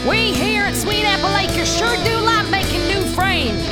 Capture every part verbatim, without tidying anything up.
We here at Sweet Apple Acres sure do like making new friends.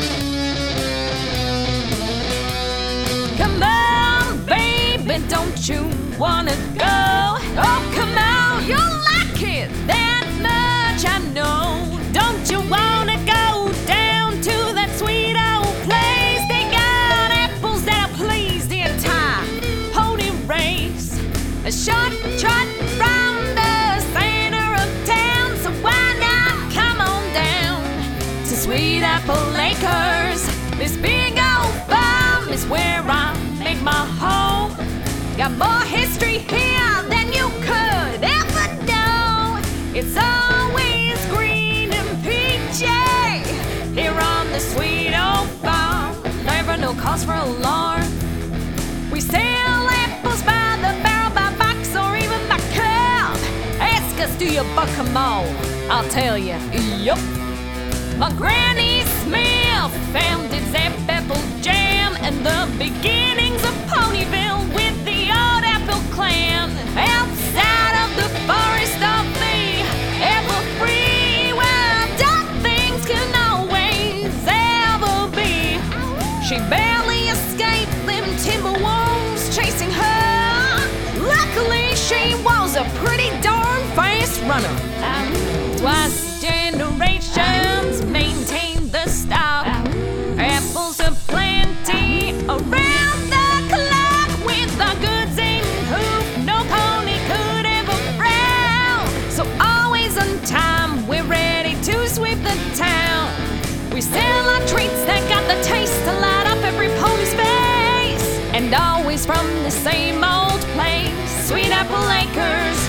Come on, baby, don't you wanna go? Oh, come on, you'll like it that much, I know. Don't you wanna go down to that sweet old place? They got apples that'll please the entire pony race. A short trot from the center of town, so why not come on down to Sweet Apple Acres? This big old farm is where I make my home. Got more history here than you could ever know. It's always green and peachy here on the sweet old farm. Never no cause for alarm. We sell apples by the barrel, by box, or even by cup. Ask us, do you buck 'em all? I'll tell you, yup. My Granny Smith founded Zap Apple Jam and the beginnings of Ponyville with the old Apple clan. Outside of the forest of the apple free, where dark things can always ever be. She barely escaped them timber wolves chasing her. Luckily, she was a pretty darn fast runner. Twice generations maintained the stock. Apples aplenty around the clock, with the goods in hoof no pony could ever frown. So always on time, we're ready to sweep the town. We sell our treats that got the taste to light up every pony's face, and always from the same old place, Sweet Apple Acres.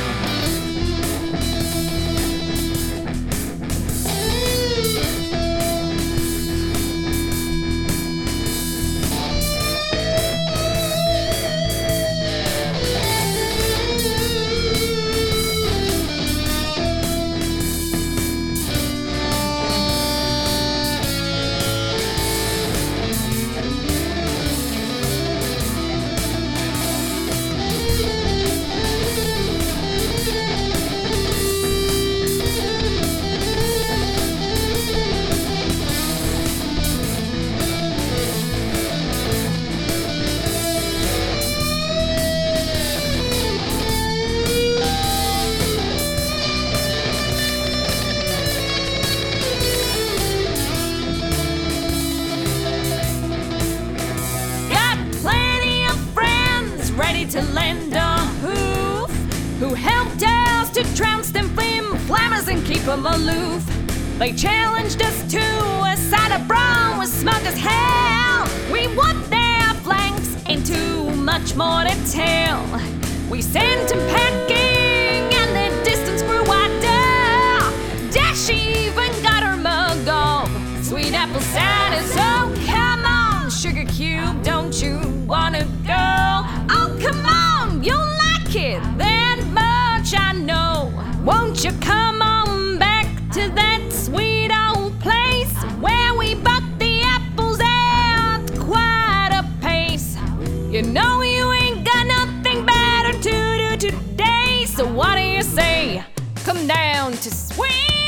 To lend a hoof, who helped us to trounce them flim flammers and keep them aloof. They challenged us to a side of brawn, was smug as hell. We whooped their flanks and too much more to tell. We sent them packing and the distance grew wider. Dash even got her mug off sweet apple cider. So come on, Sugar Cube, don't you wanna go? Oh, come on, you'll like it that much, I know. Won't you come on back to that sweet old place where we buck the apples at quite a pace? You know you ain't got nothing better to do today, so what do you say? Come down to Sweet